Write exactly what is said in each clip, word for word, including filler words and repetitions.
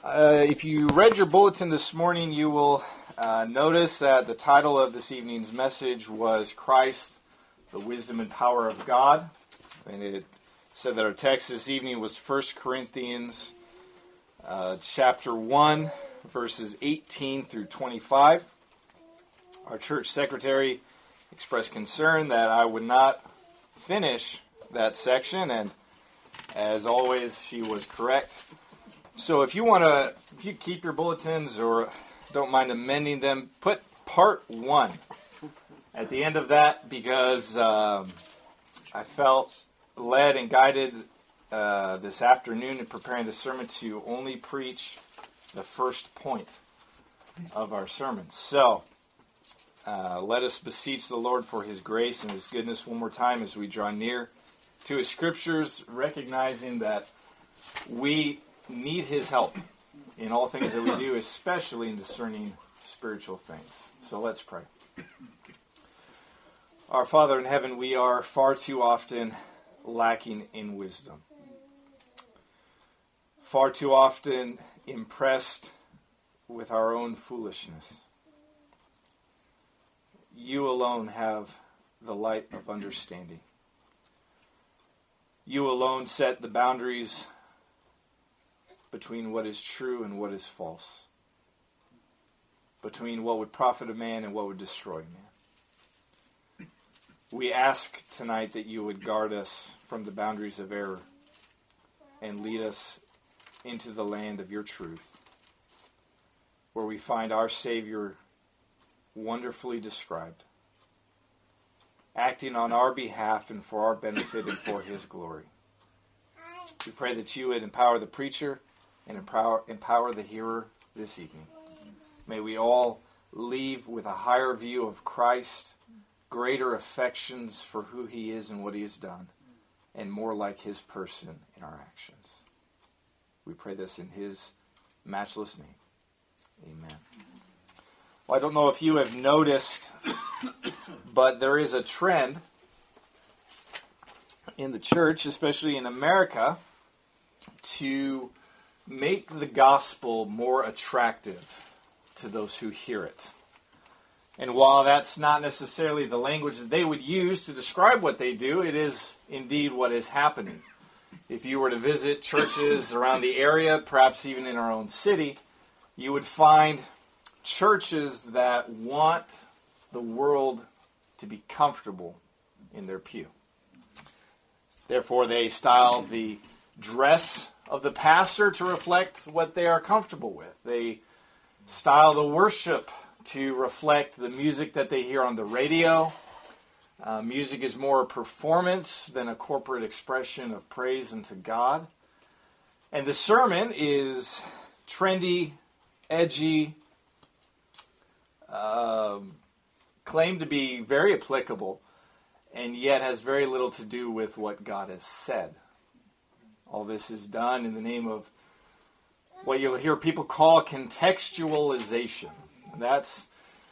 Uh, if you read your bulletin this morning, you will uh, notice that the title of this evening's message was Christ, the Wisdom and Power of God. And it said that our text this evening was First Corinthians uh, chapter one, verses eighteen through twenty-five. Our church secretary expressed concern that I would not finish that section, and as always, she was correct. So if you want to, if you keep your bulletins or don't mind amending them, put part one at the end of that, because um, I felt led and guided uh, this afternoon in preparing the sermon to only preach the first point of our sermon. So uh, let us beseech the Lord for His grace and His goodness one more time as we draw near to His Scriptures, recognizing that we need His help in all things that we do, especially in discerning spiritual things. So let's pray. Our Father in heaven, we are far too often lacking in wisdom. Far too often impressed with our own foolishness. You alone have the light of understanding. You alone set the boundaries between what is true and what is false, between what would profit a man and what would destroy a man. We ask tonight that you would guard us from the boundaries of error and lead us into the land of your truth, where we find our Savior wonderfully described, acting on our behalf and for our benefit and for His glory. We pray that you would empower the preacher and empower, empower the hearer this evening. May we all leave with a higher view of Christ, greater affections for who He is and what He has done, and more like His person in our actions. We pray this in His matchless name. Amen. Well, I don't know if you have noticed, but there is a trend in the church, especially in America, to make the gospel more attractive to those who hear it. And while that's not necessarily the language that they would use to describe what they do, it is indeed what is happening. If you were to visit churches around the area, perhaps even in our own city, you would find churches that want the world to be comfortable in their pew. Therefore, they style the dress of the pastor to reflect what they are comfortable with. They style the worship to reflect the music that they hear on the radio. Uh, music is more a performance than a corporate expression of praise unto God. And the sermon is trendy, edgy, uh, claimed to be very applicable, and yet has very little to do with what God has said. All this is done in the name of what you'll hear people call contextualization. That's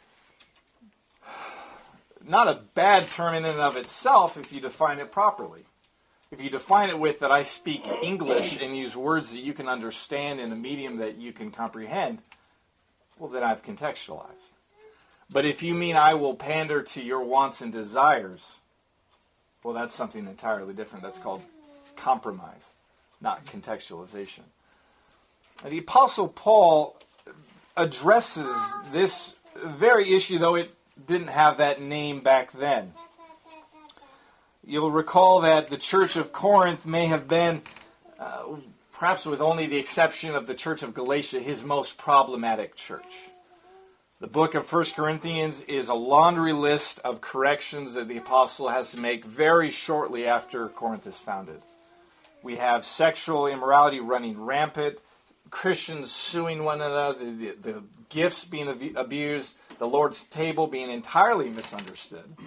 not a bad term in and of itself if you define it properly. If you define it with that I speak English and use words that you can understand in a medium that you can comprehend, well, then I've contextualized. But if you mean I will pander to your wants and desires, well, that's something entirely different. That's called compromise, not contextualization. And the Apostle Paul addresses this very issue, though it didn't have that name back then. You'll recall that the church of Corinth may have been, uh, perhaps with only the exception of the church of Galatia, his most problematic church. The book of First Corinthians is a laundry list of corrections that the apostle has to make very shortly after Corinth is founded. We have sexual immorality running rampant, Christians suing one another, the, the, the gifts being ab- abused, the Lord's table being entirely misunderstood.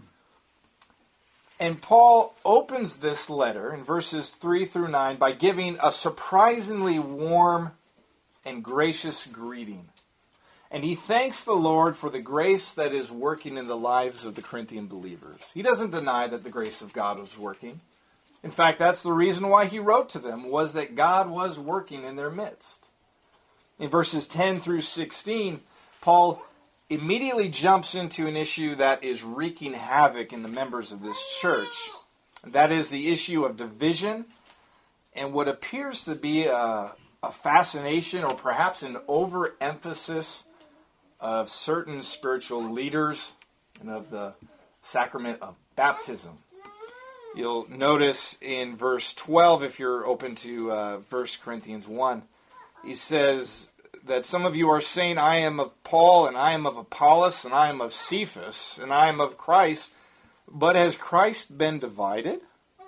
And Paul opens this letter in verses three through nine by giving a surprisingly warm and gracious greeting. And he thanks the Lord for the grace that is working in the lives of the Corinthian believers. He doesn't deny that the grace of God was working. In fact, that's the reason why he wrote to them, was that God was working in their midst. In verses ten through sixteen, Paul immediately jumps into an issue that is wreaking havoc in the members of this church. That is the issue of division and what appears to be a, a fascination or perhaps an overemphasis of certain spiritual leaders and of the sacrament of baptism. You'll notice in verse twelve, if you're open to uh, First Corinthians one, he says that some of you are saying, I am of Paul, and I am of Apollos, and I am of Cephas, and I am of Christ. But has Christ been divided?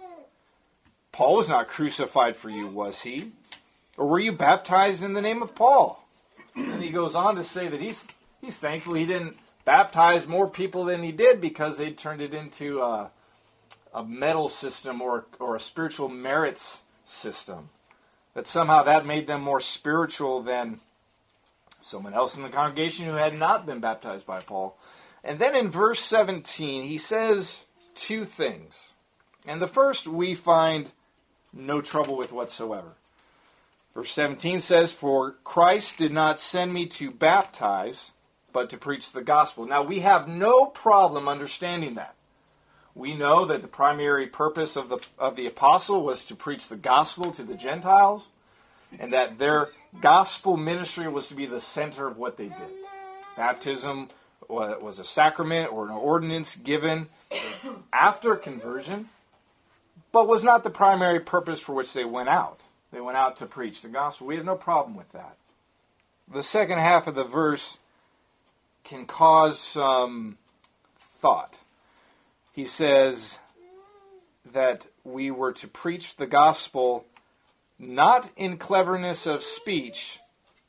Paul was not crucified for you, was he? Or were you baptized in the name of Paul? And he goes on to say that he's he's thankful he didn't baptize more people than he did because they'd turned it into a, a medal system or, or a spiritual merits system. That somehow that made them more spiritual than someone else in the congregation who had not been baptized by Paul. And then in verse seventeen, he says two things. And the first we find no trouble with whatsoever. Verse seventeen says, For Christ did not send me to baptize, but to preach the gospel. Now, we have no problem understanding that. We know that the primary purpose of the of the apostle was to preach the gospel to the Gentiles, and that their gospel ministry was to be the center of what they did. Baptism was a sacrament or an ordinance given after conversion, but was not the primary purpose for which they went out. They went out to preach the gospel. We have no problem with that. The second half of the verse can cause some thought. He says that we were to preach the gospel not in cleverness of speech,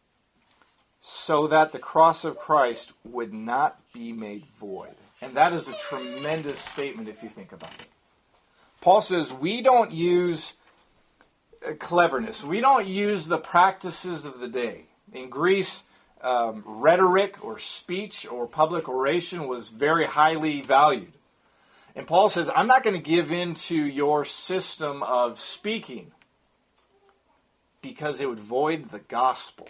so that the cross of Christ would not be made void. And that is a tremendous statement if you think about it. Paul says we don't use cleverness. We don't use the practices of the day. In Greece, um, rhetoric or speech or public oration was very highly valued. And Paul says, I'm not going to give in to your system of speaking because it would void the gospel.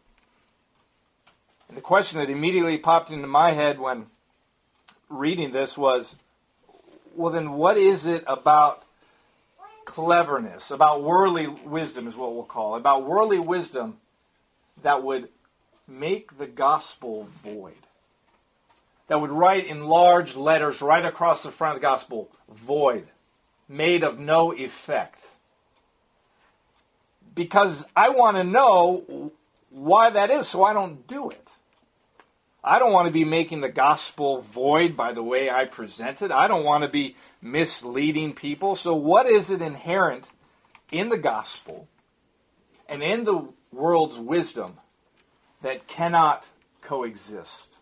And the question that immediately popped into my head when reading this was, well, then what is it about cleverness, about worldly wisdom is what we'll call it, about worldly wisdom that would make the gospel void? That would write in large letters right across the front of the gospel, void, made of no effect. Because I want to know why that is, so I don't do it. I don't want to be making the gospel void by the way I present it. I don't want to be misleading people. So what is it inherent in the gospel and in the world's wisdom that cannot coexist?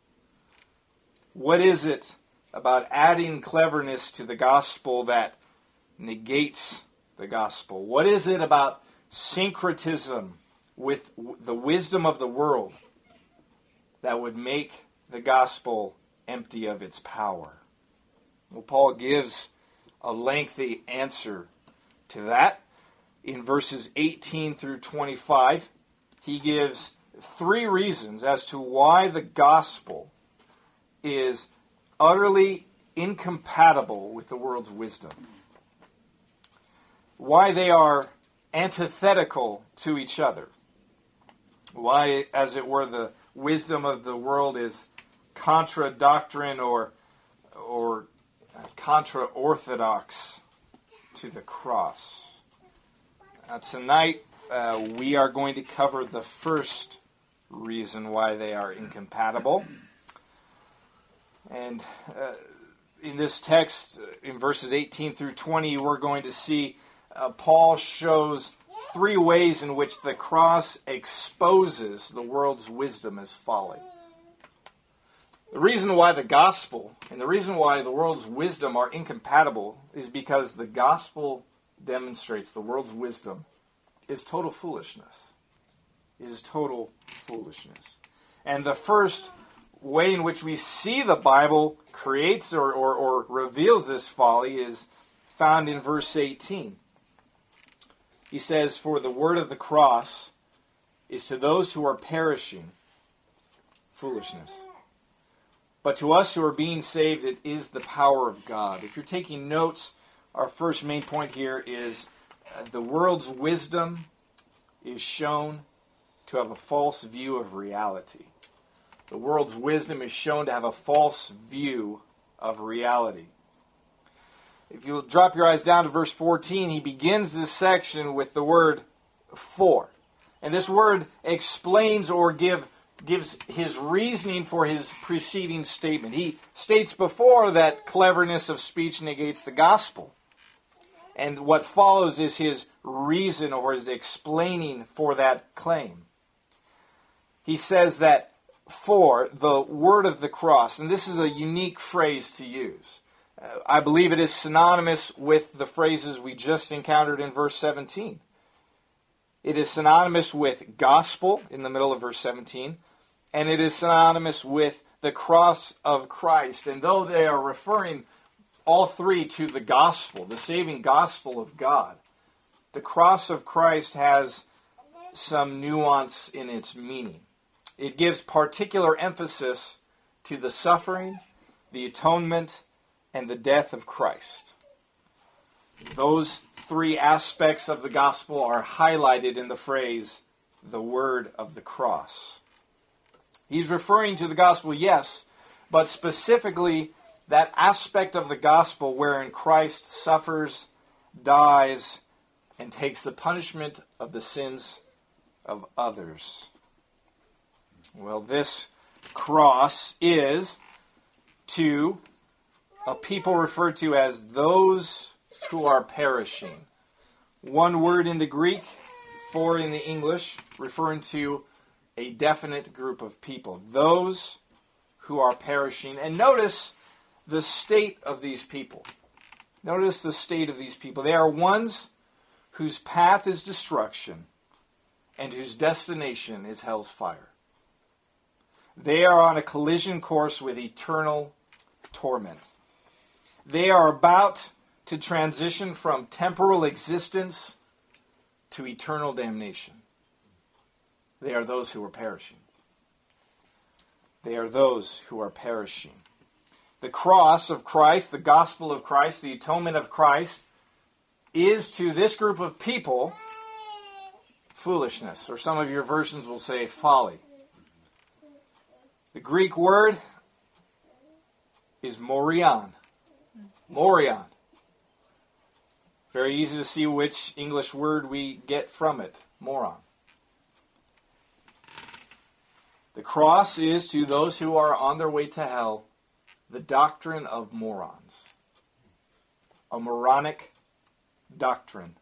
What is it about adding cleverness to the gospel that negates the gospel? What is it about syncretism with the wisdom of the world that would make the gospel empty of its power? Well, Paul gives a lengthy answer to that. In verses eighteen through twenty-five, he gives three reasons as to why the gospel is utterly incompatible with the world's wisdom. Why they are antithetical to each other. Why, as it were, the wisdom of the world is contra doctrine or or contra orthodox to the cross. Now, tonight uh, we are going to cover the first reason why they are incompatible. And uh, in this text, in verses eighteen through twenty, we're going to see uh, Paul shows three ways in which the cross exposes the world's wisdom as folly. The reason why the gospel and the reason why the world's wisdom are incompatible is because the gospel demonstrates the world's wisdom is total foolishness. It is total foolishness. And the first way in which we see the Bible creates or, or, or reveals this folly is found in verse eighteen. He says, For the word of the cross is to those who are perishing foolishness. But to us who are being saved, it is the power of God. If you're taking notes, our first main point here is uh, the world's wisdom is shown to have a false view of reality. The world's wisdom is shown to have a false view of reality. If you drop your eyes down to verse fourteen, he begins this section with the word for. And this word explains or give, gives his reasoning for his preceding statement. He states before that cleverness of speech negates the gospel. And what follows is his reason or his explaining for that claim. He says that for the word of the cross, and this is a unique phrase to use. Uh, I believe it is synonymous with the phrases we just encountered in verse seventeen. It is synonymous with gospel in the middle of verse seventeen, and it is synonymous with the cross of Christ. And though they are referring all three to the gospel, the saving gospel of God, the cross of Christ has some nuance in its meaning. It gives particular emphasis to the suffering, the atonement, and the death of Christ. Those three aspects of the gospel are highlighted in the phrase, the word of the cross. He's referring to the gospel, yes, but specifically that aspect of the gospel wherein Christ suffers, dies, and takes the punishment of the sins of others. Well, this cross is to a people referred to as those who are perishing. One word in the Greek, four in the English, referring to a definite group of people. Those who are perishing. And notice the state of these people. Notice the state of these people. They are ones whose path is destruction and whose destination is hell's fire. They are on a collision course with eternal torment. They are about to transition from temporal existence to eternal damnation. They are those who are perishing. They are those who are perishing. The cross of Christ, the gospel of Christ, the atonement of Christ, is to this group of people foolishness, or some of your versions will say folly. The Greek word is morion. Morion. Very easy to see which English word we get from it. Moron. The cross is, to those who are on their way to hell, the doctrine of morons. A moronic doctrine.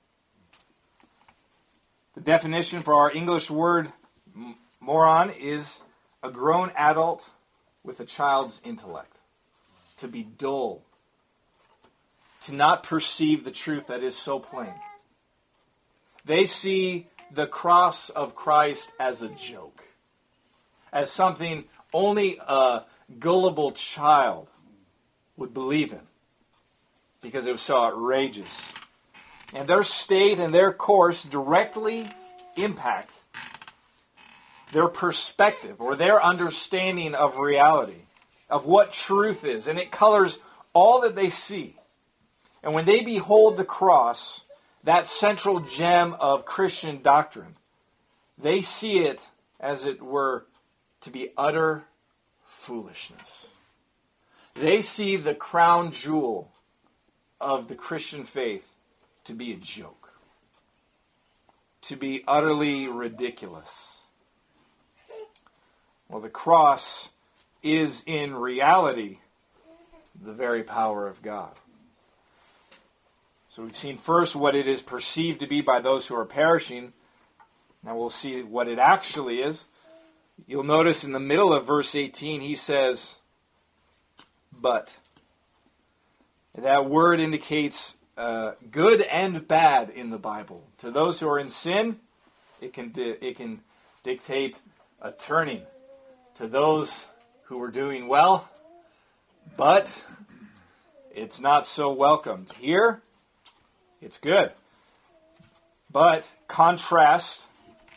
The definition for our English word moron is a grown adult with a child's intellect. To be dull. To not perceive the truth that is so plain. They see the cross of Christ as a joke. As something only a gullible child would believe in. Because it was so outrageous. And their state and their course directly impact their perspective or their understanding of reality, of what truth is. And it colors all that they see. And when they behold the cross, that central gem of Christian doctrine, they see it, as it were, to be utter foolishness. They see the crown jewel of the Christian faith to be a joke, to be utterly ridiculous. Well, the cross is in reality the very power of God. So we've seen first what it is perceived to be by those who are perishing. Now we'll see what it actually is. You'll notice in the middle of verse eighteen, he says, but. And that word indicates uh, good and bad in the Bible. To those who are in sin, it can di- it can dictate a turning. To those who are doing well, but it's not so welcomed. Here, it's good. But contrast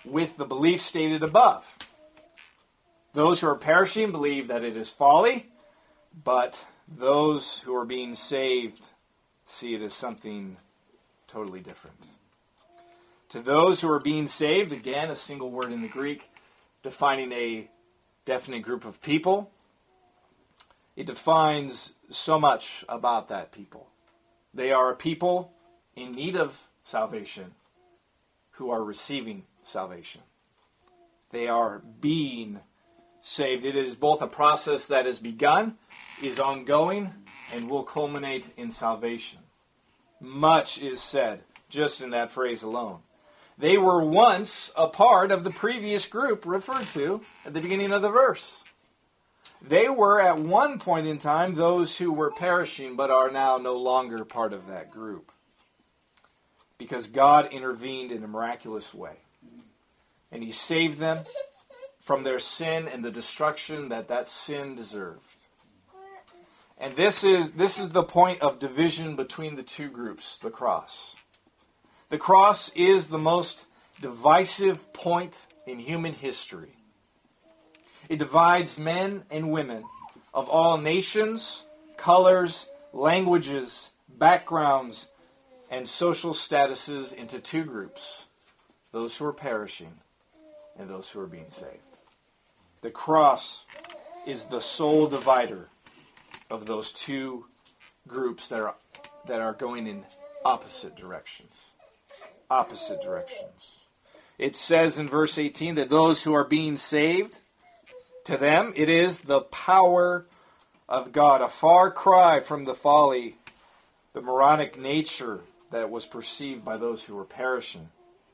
with the belief stated above. Those who are perishing believe that it is folly, but those who are being saved see it as something totally different. To those who are being saved, again, a single word in the Greek, defining a definite group of people. It defines so much about that people. They are a people in need of salvation who are receiving salvation. They are being saved. It is both a process that has begun, is ongoing, and will culminate in salvation. Much is said just in that phrase alone. They were once a part of the previous group referred to at the beginning of the verse. They were at one point in time those who were perishing, but are now no longer part of that group. Because God intervened in a miraculous way. And He saved them from their sin and the destruction that that sin deserved. And this is, this is the point of division between the two groups, the cross. The cross is the most divisive point in human history. It divides men and women of all nations, colors, languages, backgrounds, and social statuses into two groups. Those who are perishing and those who are being saved. The cross is the sole divider of those two groups that are, that are going in opposite directions. Opposite directions. It says in verse eighteen that those who are being saved, to them it is the power of God. A far cry from the folly, the moronic nature that was perceived by those who were perishing.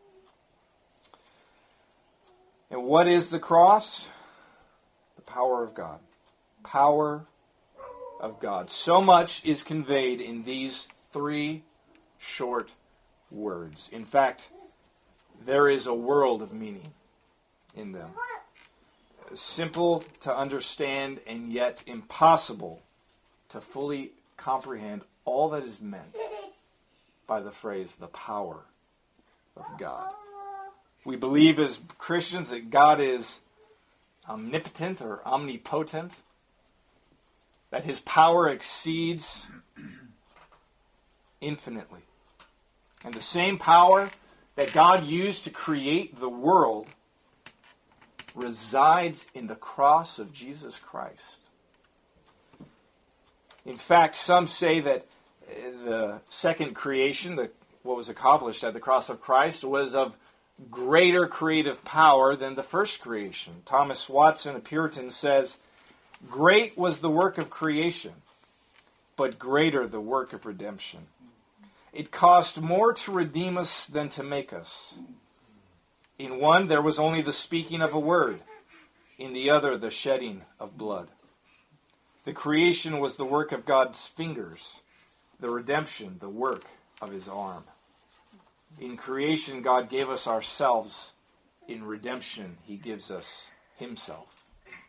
And what is the cross? The power of God. Power of God. So much is conveyed in these three short words. In fact, there is a world of meaning in them. Simple to understand and yet impossible to fully comprehend all that is meant by the phrase, the power of God. We believe as Christians that God is omnipotent or omnipotent, that His power exceeds infinitely. And the same power that God used to create the world resides in the cross of Jesus Christ. In fact, some say that the second creation, the, what was accomplished at the cross of Christ, was of greater creative power than the first creation. Thomas Watson, a Puritan, says, "Great was the work of creation, but greater the work of redemption. It cost more to redeem us than to make us. In one there was only the speaking of a word, in the other the shedding of blood. The creation was the work of God's fingers, the redemption the work of His arm. In creation God gave us ourselves, in redemption He gives us Himself."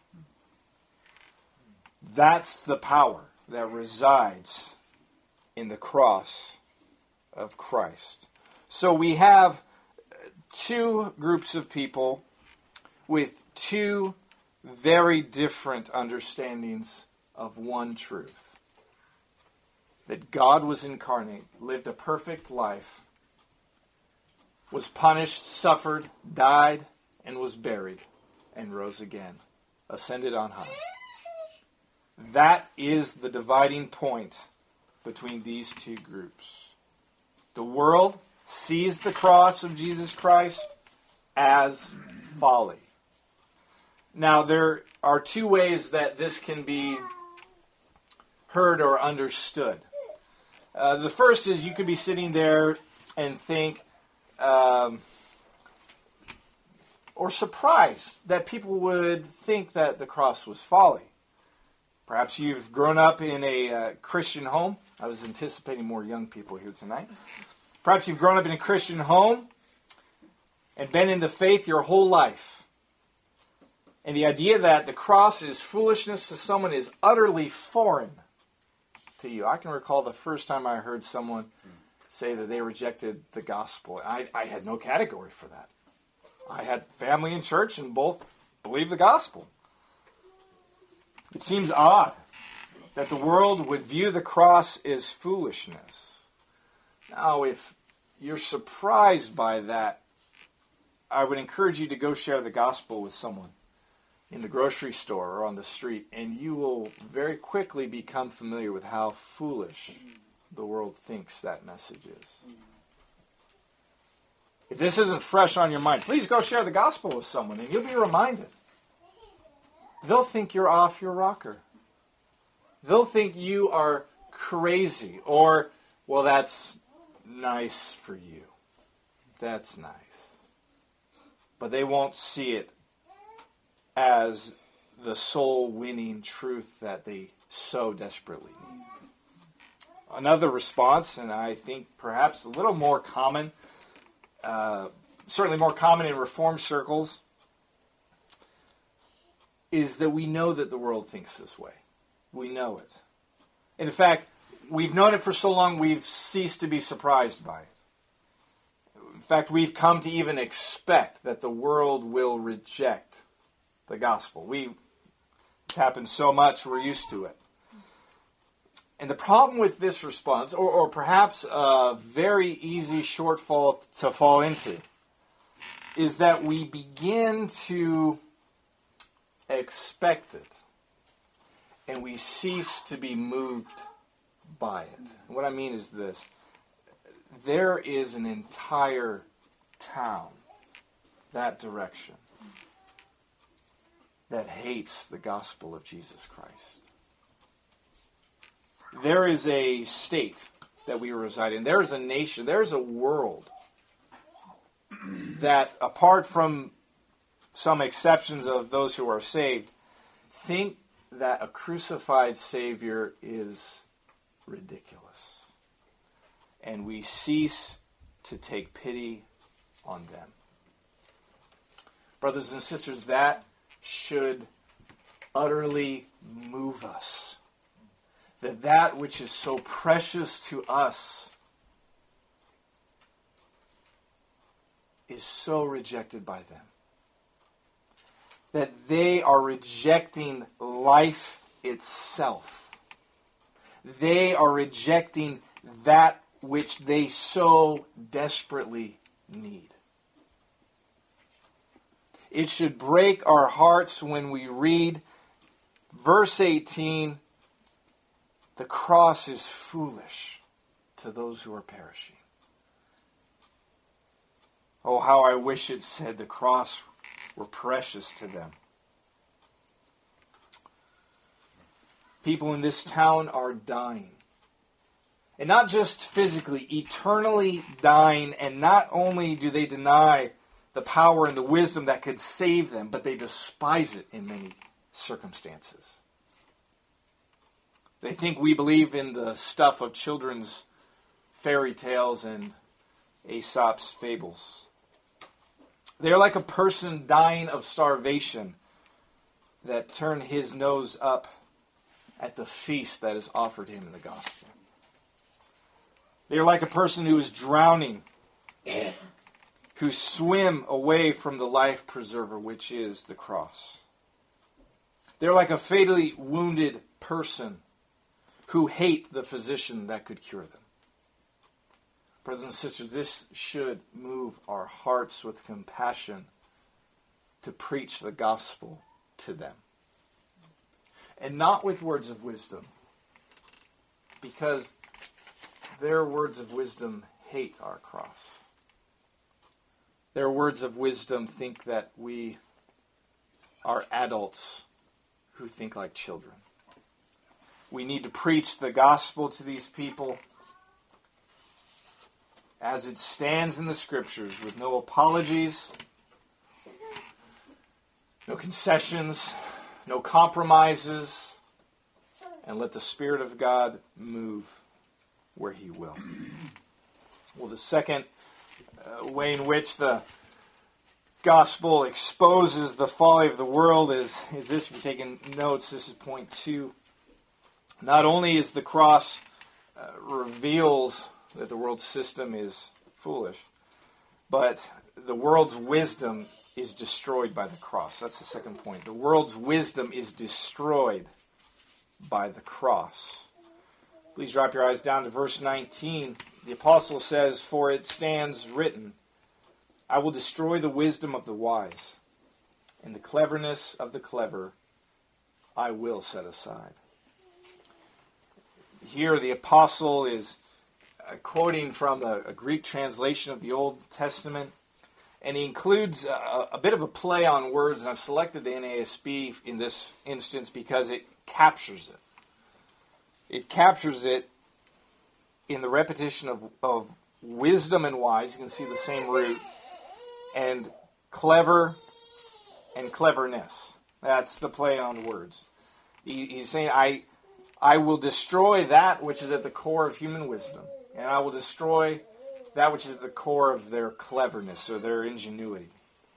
That's the power that resides in the cross of Christ. So we have two groups of people with two very different understandings of one truth. That God was incarnate, lived a perfect life, was punished, suffered, died, and was buried, and rose again, ascended on high. That is the dividing point between these two groups. The world sees the cross of Jesus Christ as folly. Now, there are two ways that this can be heard or understood. Uh, the first is you could be sitting there and think, um, or surprised that people would think that the cross was folly. Perhaps you've grown up in a uh, Christian home. I was anticipating more young people here tonight. Perhaps you've grown up in a Christian home and been in the faith your whole life. And the idea that the cross is foolishness to someone is utterly foreign to you. I can recall the first time I heard someone say that they rejected the gospel. I, I had no category for that. I had family in church and both believed the gospel. It seems odd that the world would view the cross as foolishness. Now, if you're surprised by that, I would encourage you to go share the gospel with someone in the grocery store or on the street, and you will very quickly become familiar with how foolish the world thinks that message is. If this isn't fresh on your mind, please go share the gospel with someone, and you'll be reminded. They'll think you're off your rocker. They'll think you are crazy, or, well, that's nice for you. That's nice. But they won't see it as the soul-winning truth that they so desperately need. Another response, and I think perhaps a little more common, uh, certainly more common in Reformed circles, is that we know that the world thinks this way. We know it. And in fact, we've known it for so long we've ceased to be surprised by it. In fact, we've come to even expect that the world will reject the gospel. We, it's happened so much, we're used to it. And the problem with this response, or, or perhaps a very easy shortfall to fall into, is that we begin to expect it, and we cease to be moved by it. And what I mean is this. There is an entire town that direction that hates the gospel of Jesus Christ. There is a state that we reside in. There is a nation. There is a world that, apart from some exceptions of those who are saved, think that a crucified Savior is ridiculous. And we cease to take pity on them. Brothers and sisters, that should utterly move us. That that which is so precious to us is so rejected by them. That they are rejecting life itself. They are rejecting that which they so desperately need. It should break our hearts when we read verse eighteen, the cross is foolish to those who are perishing. Oh, how I wish it said the cross were precious to them. People in this town are dying. And not just physically, eternally dying. And not only do they deny the power and the wisdom that could save them, but they despise it in many circumstances. They think we believe in the stuff of children's fairy tales and Aesop's fables. They're like a person dying of starvation that turned his nose up at the feast that is offered him in the gospel. They're like a person who is drowning, who swim away from the life preserver, which is the cross. They're like a fatally wounded person who hate the physician that could cure them. Brothers and sisters, this should move our hearts with compassion to preach the gospel to them. And not with words of wisdom, because their words of wisdom hate our cross. Their words of wisdom think that we are adults who think like children. We need to preach the gospel to these people as it stands in the Scriptures, with no apologies, no concessions, no compromises, and let the Spirit of God move where He will. Well, the second uh, way in which the gospel exposes the folly of the world is, is this. If you're taking notes, this is point two. Not only is the cross uh, reveals that the world's system is foolish, but the world's wisdom is destroyed by the cross. That's the second point. The world's wisdom is destroyed by the cross. Please drop your eyes down to verse nineteen. The apostle says, "For it stands written, I will destroy the wisdom of the wise, and the cleverness of the clever I will set aside." Here the apostle is uh, quoting from a, a Greek translation of the Old Testament, and he includes a, a bit of a play on words, and I've selected the N A S B in this instance because it captures it. It captures it in the repetition of, of wisdom and wise. You can see the same root. And clever and cleverness. That's the play on words. He, he's saying, I, I will destroy that which is at the core of human wisdom, and I will destroy that which is at the core of their cleverness or their ingenuity.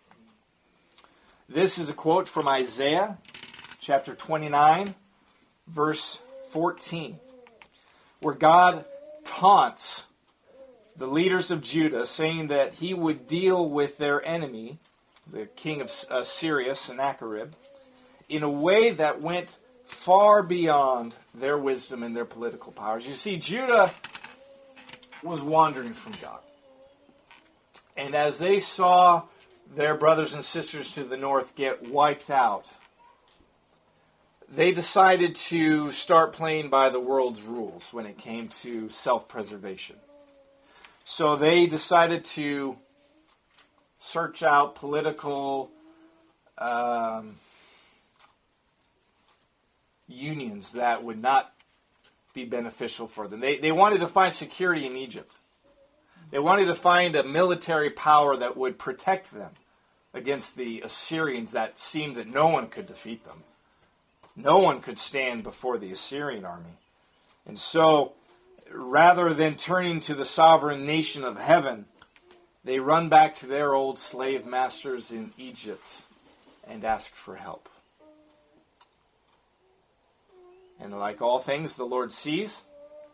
This is a quote from Isaiah chapter twenty-nine, verse fourteen, where God taunts the leaders of Judah, saying that he would deal with their enemy, the king of Syria, Sennacherib, in a way that went far beyond their wisdom and their political powers. You see, Judah was wandering from God. And as they saw their brothers and sisters to the north get wiped out, they decided to start playing by the world's rules when it came to self-preservation. So they decided to search out political um, unions that would not be beneficial for them. They, they wanted to find security in Egypt. They wanted to find a military power that would protect them against the Assyrians that seemed that no one could defeat them. No one could stand before the Assyrian army. And so, rather than turning to the sovereign nation of heaven, they run back to their old slave masters in Egypt and ask for help. And like all things, the Lord sees,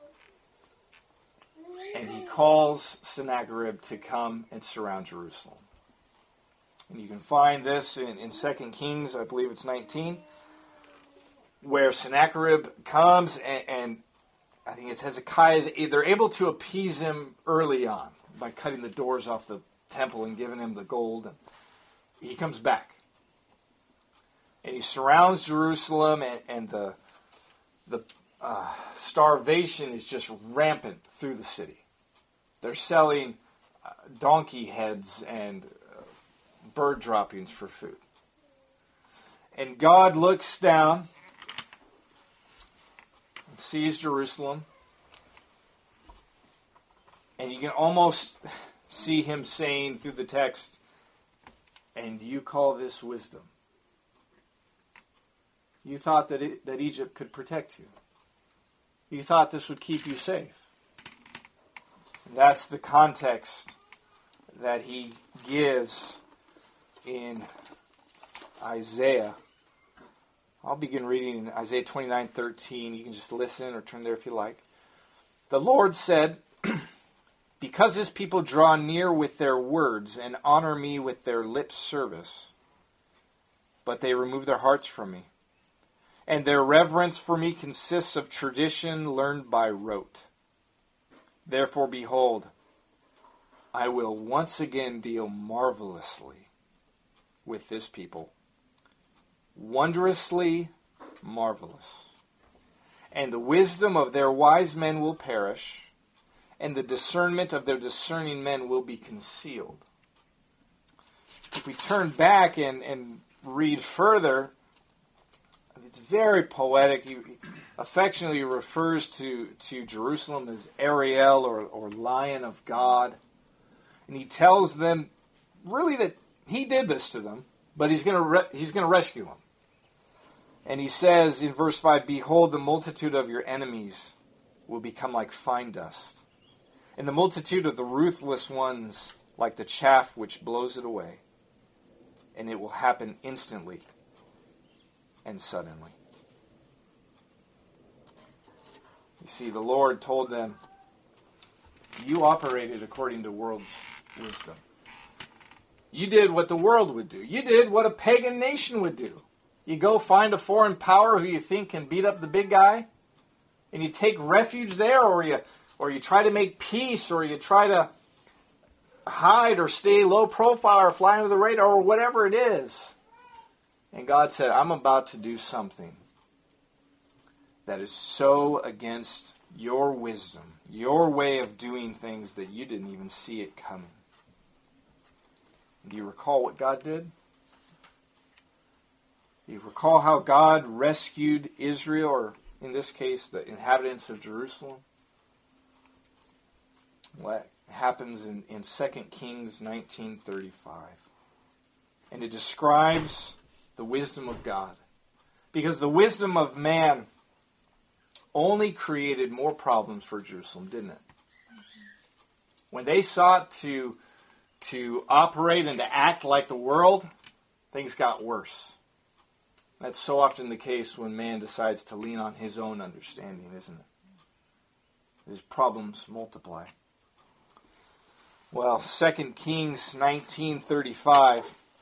and he calls Sennacherib to come and surround Jerusalem. And you can find this in, in Second Kings, I believe it's nineteen, where Sennacherib comes and, and I think it's Hezekiah, they're able to appease him early on by cutting the doors off the temple and giving him the gold. And he comes back. And he surrounds Jerusalem, and, and the, the uh, starvation is just rampant through the city. They're selling uh, donkey heads and uh, bird droppings for food. And God looks down, sees Jerusalem, and you can almost see him saying through the text, "And you call this wisdom? You thought that it, that Egypt could protect you. You thought this would keep you safe." And that's the context that he gives in Isaiah. I'll begin reading in Isaiah twenty-nine thirteen. You can just listen or turn there if you like. The Lord said, "Because this people draw near with their words and honor me with their lip service, but they remove their hearts from me, and their reverence for me consists of tradition learned by rote. Therefore, behold, I will once again deal marvelously with this people, wondrously marvelous. And the wisdom of their wise men will perish, and the discernment of their discerning men will be concealed." If we turn back and, and read further, it's very poetic. He affectionately refers to, to Jerusalem as Ariel, or, or Lion of God. And he tells them really that he did this to them, but he's going to re- he's going to rescue them. And he says in verse five, "Behold, the multitude of your enemies will become like fine dust, and the multitude of the ruthless ones like the chaff which blows it away. And it will happen instantly and suddenly." You see, the Lord told them, you operated according to world's wisdom. You did what the world would do. You did what a pagan nation would do. You go find a foreign power who you think can beat up the big guy, and you take refuge there, or you or you try to make peace, or you try to hide or stay low profile or fly under the radar or whatever it is. And God said, I'm about to do something that is so against your wisdom, your way of doing things, that you didn't even see it coming. Do you recall what God did? Do you recall how God rescued Israel, or in this case, the inhabitants of Jerusalem? What happens in, in Second Kings nineteen thirty-five. And it describes the wisdom of God. Because the wisdom of man only created more problems for Jerusalem, didn't it? When they sought to, to operate and to act like the world, things got worse. That's so often the case when man decides to lean on his own understanding, isn't it? His problems multiply. Well, Second Kings nineteen thirty-five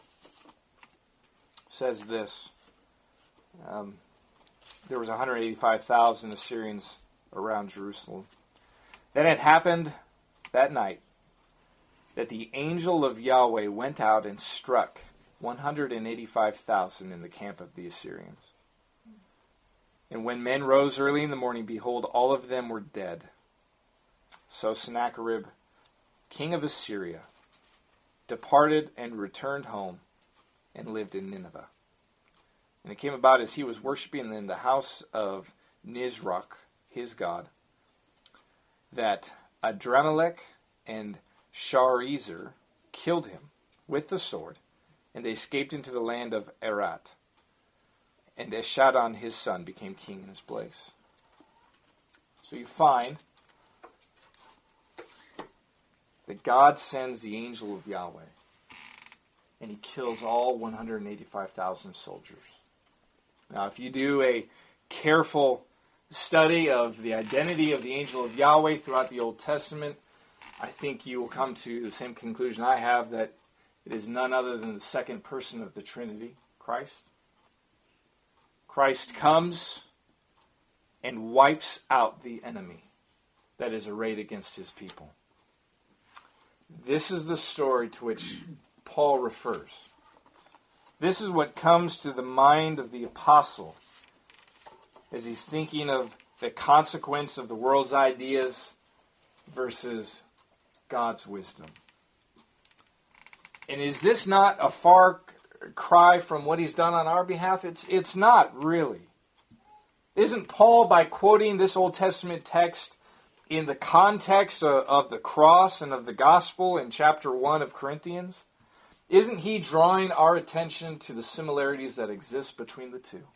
says this. Um, there was one hundred eighty-five thousand Assyrians around Jerusalem. Then it happened that night that the angel of Yahweh went out and struck one hundred eighty-five thousand in the camp of the Assyrians. And when men rose early in the morning, behold, all of them were dead. So Sennacherib, king of Assyria, departed and returned home and lived in Nineveh. And it came about as he was worshiping in the house of Nisroch, his god, that Adramelech and Sharezer killed him with the sword, and they escaped into the land of Erat. And Eshaddon, his son, became king in his place. So you find that God sends the angel of Yahweh, and he kills all one hundred eighty-five thousand soldiers. Now, if you do a careful study of the identity of the angel of Yahweh throughout the Old Testament, I think you will come to the same conclusion I have, that it is none other than the second person of the Trinity, Christ. Christ comes and wipes out the enemy that is arrayed against his people. This is the story to which Paul refers. This is what comes to the mind of the apostle as he's thinking of the consequence of the world's ideas versus God's wisdom. And is this not a far cry from what he's done on our behalf? It's, it's not, really. Isn't Paul, by quoting this Old Testament text in the context of, of the cross and of the gospel in chapter one of Corinthians, isn't he drawing our attention to the similarities that exist between the two?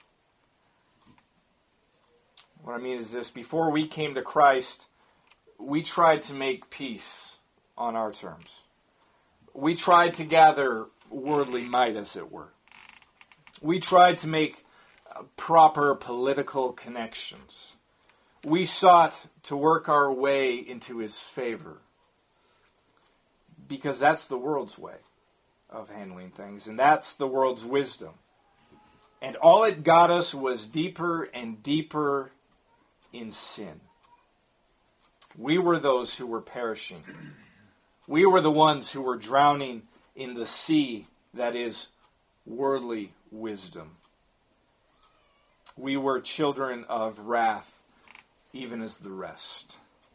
What I mean is this: before we came to Christ, we tried to make peace on our terms. We tried to gather worldly might, as it were. We tried to make proper political connections. We sought to work our way into his favor, because that's the world's way of handling things, and that's the world's wisdom. And all it got us was deeper and deeper in sin. We were those who were perishing. We were the ones who were drowning in the sea that is worldly wisdom. We were children of wrath, even as the rest.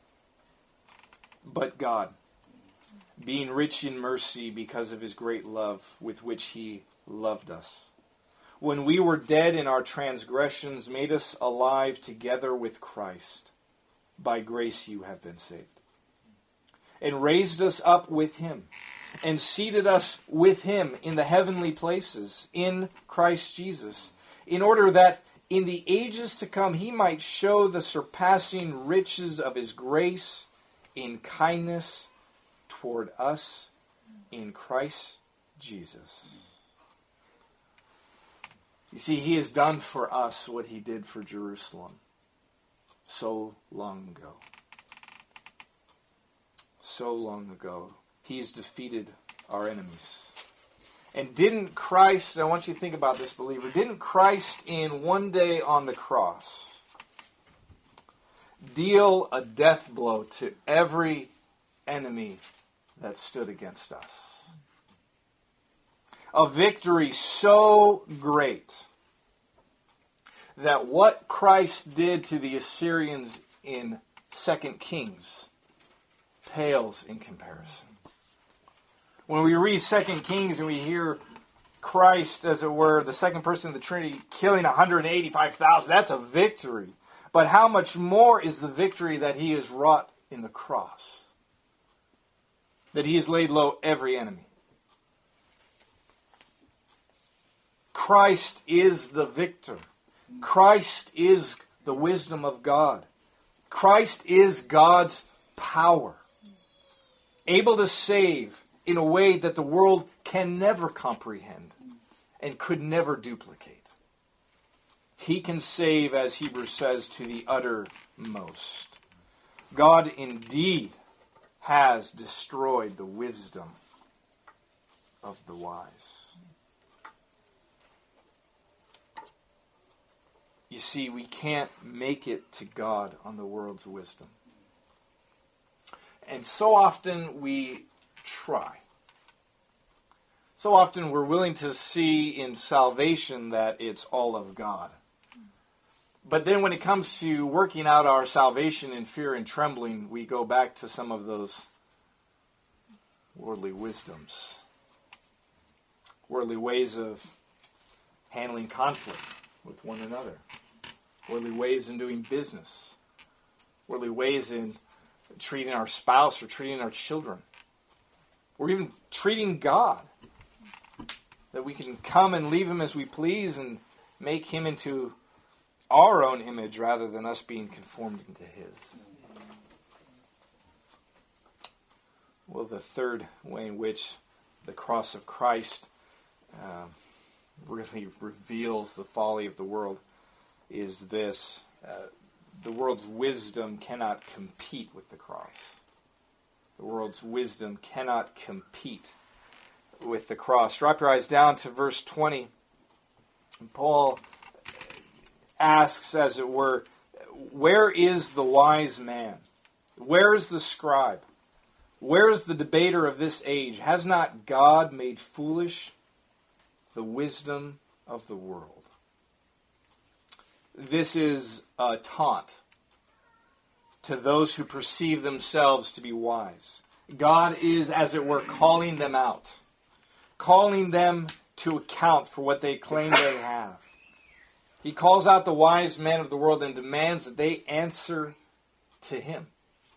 But God, being rich in mercy because of his great love with which he loved us, when we were dead in our transgressions, made us alive together with Christ. By grace you have been saved. And raised us up with him, and seated us with him in the heavenly places, in Christ Jesus, in order that in the ages to come he might show the surpassing riches of his grace in kindness toward us in Christ Jesus. You see, he has done for us what he did for Jerusalem so long ago. So long ago. He's defeated our enemies. And didn't Christ, I want you to think about this, believer, didn't Christ in one day on the cross deal a death blow to every enemy that stood against us? A victory so great that what Christ did to the Assyrians in Second Kings pales in comparison. When we read Second Kings and we hear Christ, as it were, the second person of the Trinity, killing one hundred eighty-five thousand, that's a victory. But how much more is the victory that he has wrought in the cross? That he has laid low every enemy. Christ is the victor. Christ is the wisdom of God. Christ is God's power, able to save in a way that the world can never comprehend and could never duplicate. He can save, as Hebrews says, to the uttermost. God indeed has destroyed the wisdom of the wise. You see, we can't make it to God on the world's wisdom. And so often we try. So often we're willing to see in salvation that it's all of God. But then when it comes to working out our salvation in fear and trembling, we go back to some of those worldly wisdoms, worldly ways of handling conflict with one another, worldly ways in doing business, worldly ways in treating our spouse or treating our children, or even treating God. That we can come and leave him as we please and make him into our own image rather than us being conformed into his. Well, the third way in which the cross of Christ uh, really reveals the folly of the world is this. Uh, the world's wisdom cannot compete with the cross. The world's wisdom cannot compete with the cross. Drop your eyes down to verse twenty. Paul asks, as it were, where is the wise man? Where is the scribe? Where is the debater of this age? Has not God made foolish the wisdom of the world? This is a taunt to those who perceive themselves to be wise. God is, as it were, calling them out, calling them to account for what they claim they have. He calls out the wise men of the world and demands that they answer to him.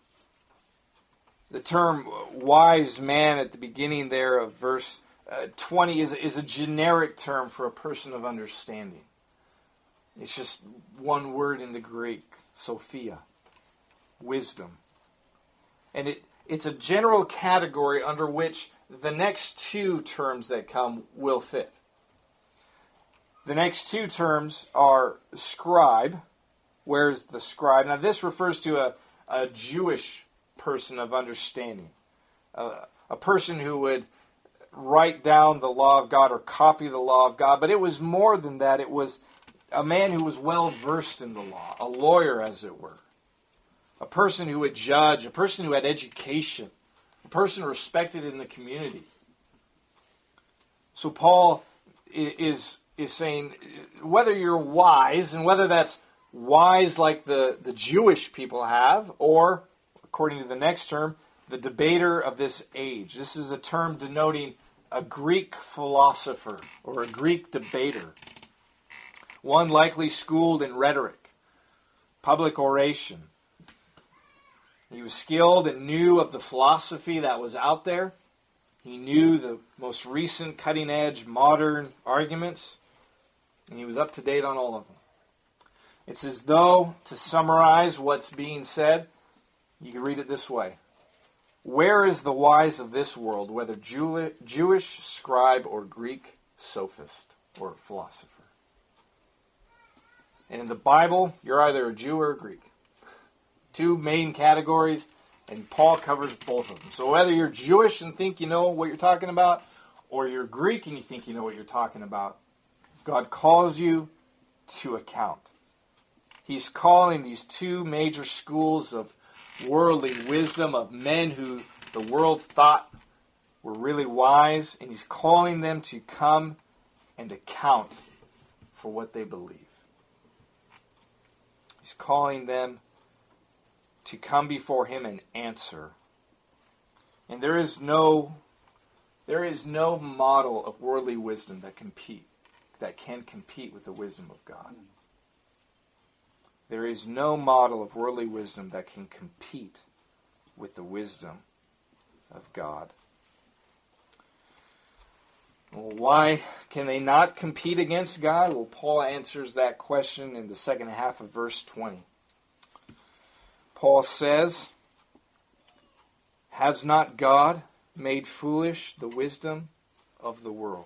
The term wise man at the beginning there of verse uh, twenty is, is a generic term for a person of understanding. It's just one word in the Greek, Sophia, wisdom. And it, it's a general category under which the next two terms that come will fit. The next two terms are scribe. Where's the scribe? Now this refers to a, a Jewish person of understanding. Uh, a person who would write down the law of God or copy the law of God. But it was more than that. It was a man who was well versed in the law. A lawyer, as it were. A person who would judge. A person who had education. A person respected in the community. So Paul is, is saying, whether you're wise, and whether that's wise like the, the Jewish people have, or, according to the next term, the debater of this age. This is a term denoting a Greek philosopher, or a Greek debater. One likely schooled in rhetoric, public oration. He was skilled and knew of the philosophy that was out there. He knew the most recent cutting-edge modern arguments. And he was up to date on all of them. It's as though, to summarize what's being said, you can read it this way. Where is the wise of this world, whether Jew- Jewish scribe or Greek sophist or philosopher? And in the Bible, you're either a Jew or a Greek. Two main categories, and Paul covers both of them. So whether you're Jewish and think you know what you're talking about, or you're Greek and you think you know what you're talking about, God calls you to account. He's calling these two major schools of worldly wisdom, of men who the world thought were really wise, and he's calling them to come and account for what they believe. He's calling them to come before him and answer. And there is no there is no model of worldly wisdom that compete that can compete with the wisdom of God. There is no model of worldly wisdom that can compete with the wisdom of God. Well, why can they not compete against God? Well, Paul answers that question in the second half of verse twenty. Paul says, "Has not God made foolish the wisdom of the world?"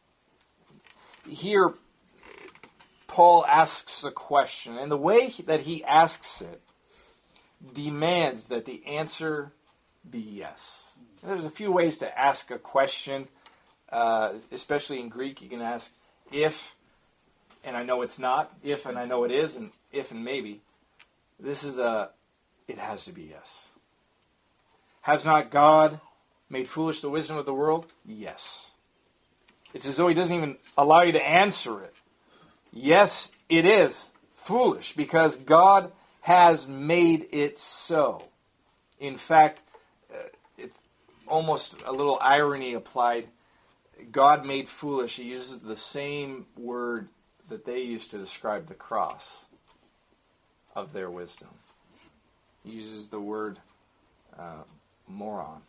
Here, Paul asks a question, and the way that he asks it demands that the answer be yes. There's a few ways to ask a question. Uh, especially in Greek, you can ask if, and I know it's not, if and I know it is, and if and maybe. This is a, it has to be yes. Has not God made foolish the wisdom of the world? Yes. It's as though he doesn't even allow you to answer it. Yes, it is foolish because God has made it so. In fact, uh, it's almost a little irony applied. God made foolish. He uses the same word that they used to describe the cross of their wisdom. He uses the word uh, moron.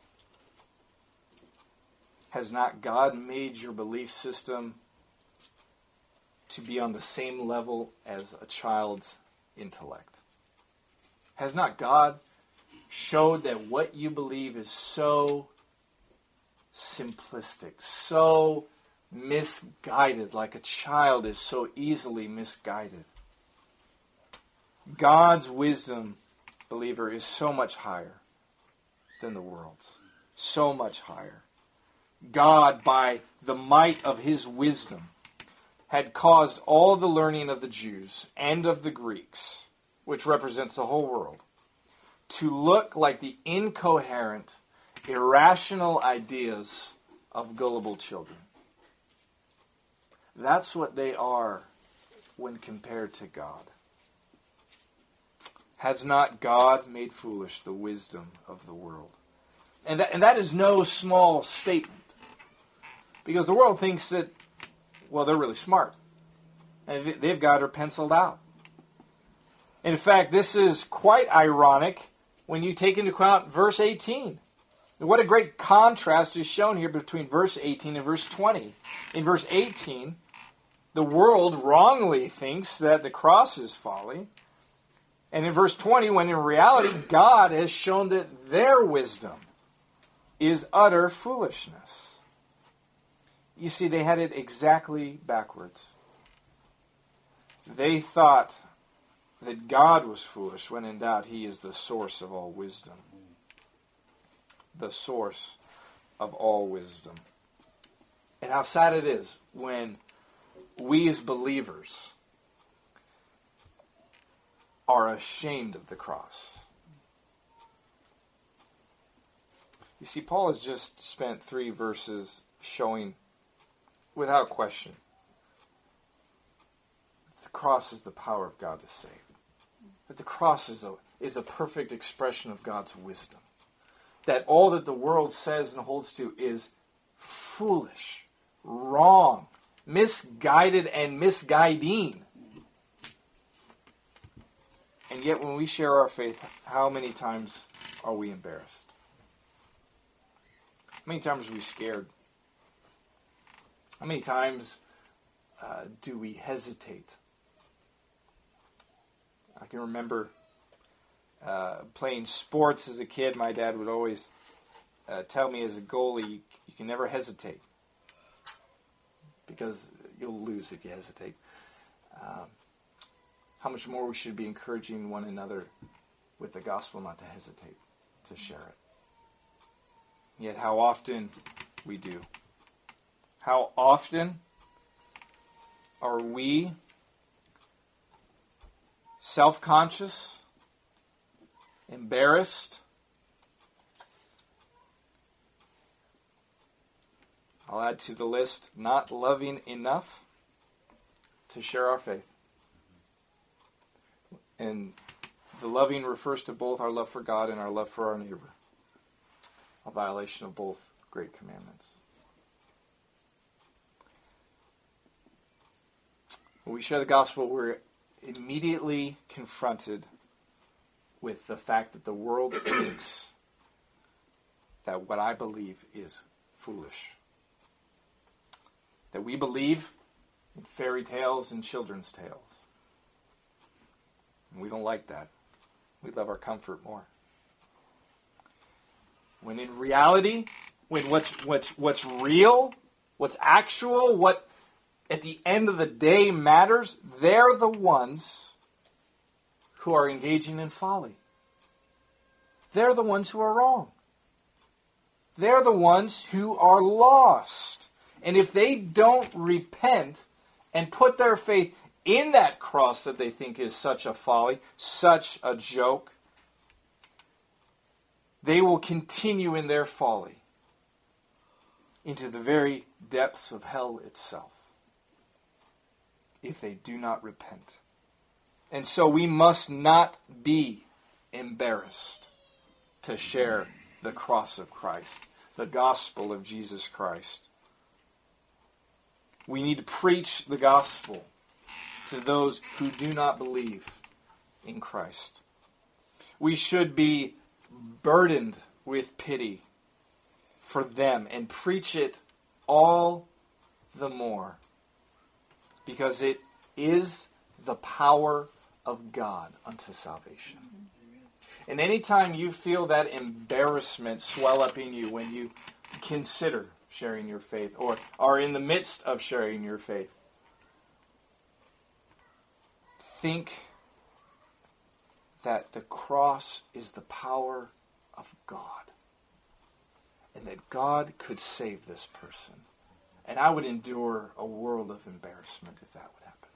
Has not God made your belief system to be on the same level as a child's intellect? Has not God showed that what you believe is so simplistic, so misguided, like a child is so easily misguided? God's wisdom, believer, is so much higher than the world's. So much higher. God, by the might of his wisdom, had caused all the learning of the Jews and of the Greeks, which represents the whole world, to look like the incoherent, irrational ideas of gullible children. That's what they are when compared to God. Has not God made foolish the wisdom of the world? And that, and that is no small statement. Because the world thinks that, well, they're really smart. And they've got her penciled out. In fact, this is quite ironic when you take into account verse eighteen. What a great contrast is shown here between verse eighteen and verse twenty. In verse eighteen, the world wrongly thinks that the cross is folly. And in verse twenty, when in reality God has shown that their wisdom is utter foolishness. You see, they had it exactly backwards. They thought that God was foolish, when in doubt he is the source of all wisdom. The source of all wisdom. And how sad it is when we as believers are ashamed of the cross. You see, Paul has just spent three verses showing, without question, that the cross is the power of God to save. That the cross is a, is a perfect expression of God's wisdom. That all that the world says and holds to is foolish, wrong, misguided, and misguiding. And yet when we share our faith, how many times are we embarrassed? How many times are we scared? How many times uh, do we hesitate? I can remember uh, playing sports as a kid. My dad would always uh, tell me as a goalie, you, you can never hesitate. Because you'll lose if you hesitate. Um, how much more we should be encouraging one another with the gospel not to hesitate to share it. Yet how often we do. How often are we self-conscious, embarrassed? I'll add to the list, not loving enough to share our faith. And the loving refers to both our love for God and our love for our neighbor. A violation of both great commandments. When we share the gospel, we're immediately confronted with the fact that the world thinks that what I believe is foolish. That we believe in fairy tales and children's tales. And we don't like that. We love our comfort more. When in reality, when what's what's what's real, what's actual, what at the end of the day matters, they're the ones who are engaging in folly. They're the ones who are wrong. They're the ones who are lost. And if they don't repent and put their faith in that cross that they think is such a folly, such a joke, they will continue in their folly into the very depths of hell itself if they do not repent. And so we must not be embarrassed to share the cross of Christ, the gospel of Jesus Christ. We need to preach the gospel to those who do not believe in Christ. We should be burdened with pity for them and preach it all the more because it is the power of God unto salvation. And anytime you feel that embarrassment swell up in you when you consider sharing your faith or are in the midst of sharing your faith, think that the cross is the power of God and that God could save this person. And I would endure a world of embarrassment if that would happen.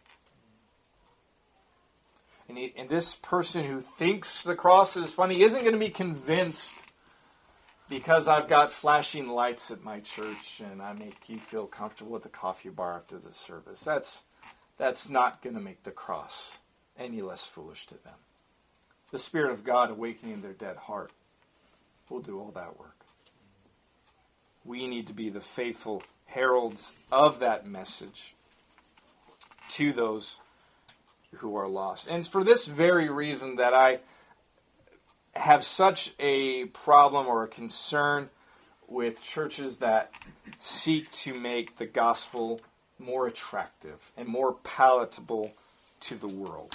And, he, and this person who thinks the cross is funny isn't going to be convinced because I've got flashing lights at my church and I make you feel comfortable at the coffee bar after the service. That's, that's not going to make the cross any less foolish to them. The Spirit of God awakening their dead heart will do all that work. We need to be the faithful heralds of that message to those who are lost. And it's for this very reason that I have such a problem or a concern with churches that seek to make the gospel more attractive and more palatable to the world.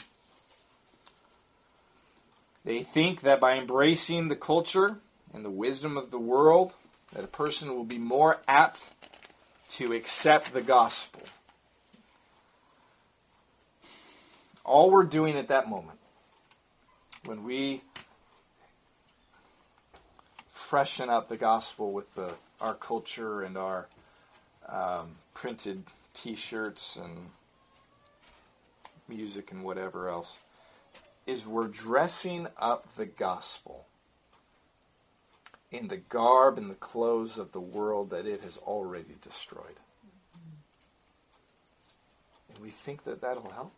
They think that by embracing the culture and the wisdom of the world, that a person will be more apt to accept the gospel. All we're doing at that moment, when we freshen up the gospel with the, our culture and our um, printed t-shirts and music and whatever else, is we're dressing up the gospel in the garb and the clothes of the world that it has already destroyed. And we think that that'll help.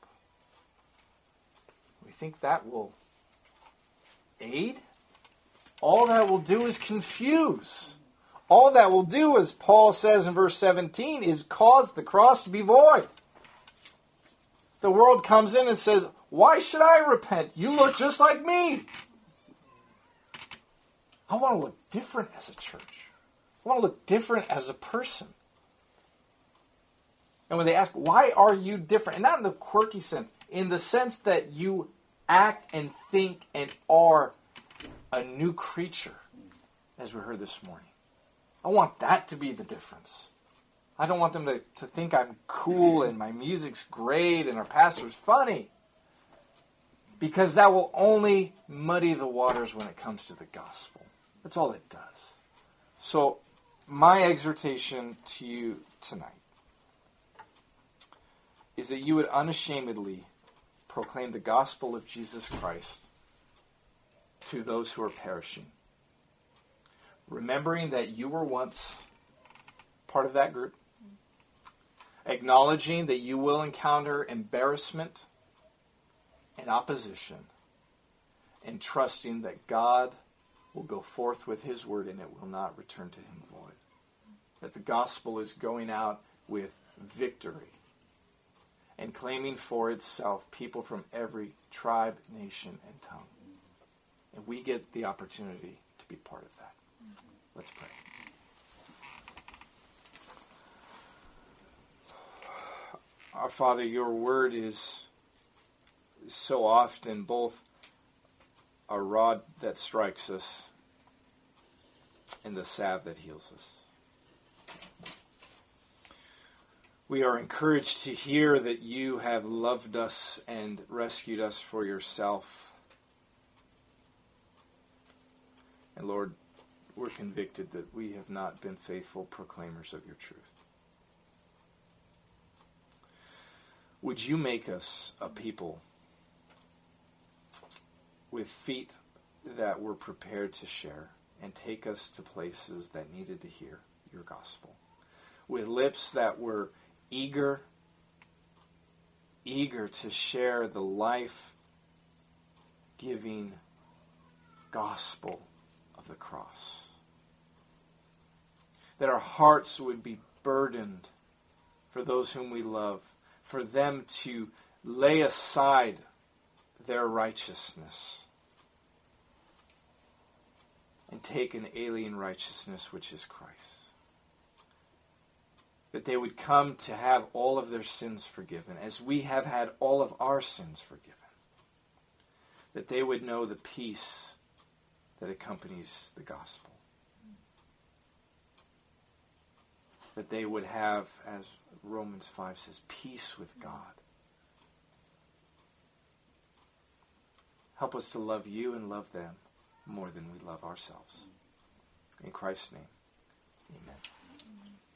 We think that will aid. All that will do is confuse. All that will do, as Paul says in verse seventeen, is cause the cross to be void. The world comes in and says, why should I repent? You look just like me. I want to look different as a church. I want to look different as a person. And when they ask, why are you different? And not in the quirky sense, in the sense that you act and think and are a new creature, as we heard this morning. I want that to be the difference. I don't want them to, to think I'm cool and my music's great and our pastor's funny. Because that will only muddy the waters when it comes to the gospel. That's all it does. So my exhortation to you tonight is that you would unashamedly proclaim the gospel of Jesus Christ to those who are perishing. Remembering that you were once part of that group. Acknowledging that you will encounter embarrassment and opposition. And trusting that God will go forth with his word and it will not return to him void. That the gospel is going out with victory and claiming for itself people from every tribe, nation, and tongue. And we get the opportunity to be part of that. Let's pray. Our Father, your word is so often both a rod that strikes us and the salve that heals us. We are encouraged to hear that you have loved us and rescued us for yourself. And Lord, we're convicted that we have not been faithful proclaimers of your truth. Would you make us a people with feet that were prepared to share and take us to places that needed to hear your gospel, with lips that were eager, eager to share the life-giving gospel of the cross. That our hearts would be burdened for those whom we love, for them to lay aside their righteousness and take an alien righteousness which is Christ. That they would come to have all of their sins forgiven, as we have had all of our sins forgiven. That they would know the peace that accompanies the gospel. That they would have, as Romans five says, peace with God. Help us to love you and love them more than we love ourselves. In Christ's name, amen.